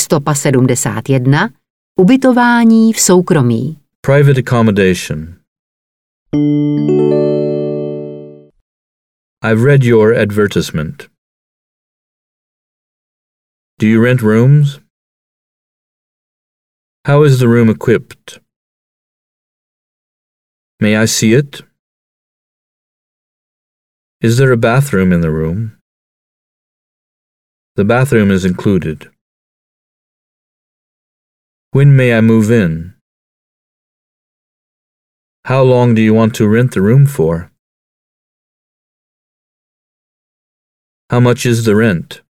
Stopa 71. Ubytování v soukromí. Private accommodation. I've read your advertisement. Do you rent rooms? How is the room equipped? May I see it? Is there a bathroom in the room? The bathroom is included. When may I move in? How long do you want to rent the room for? How much is the rent?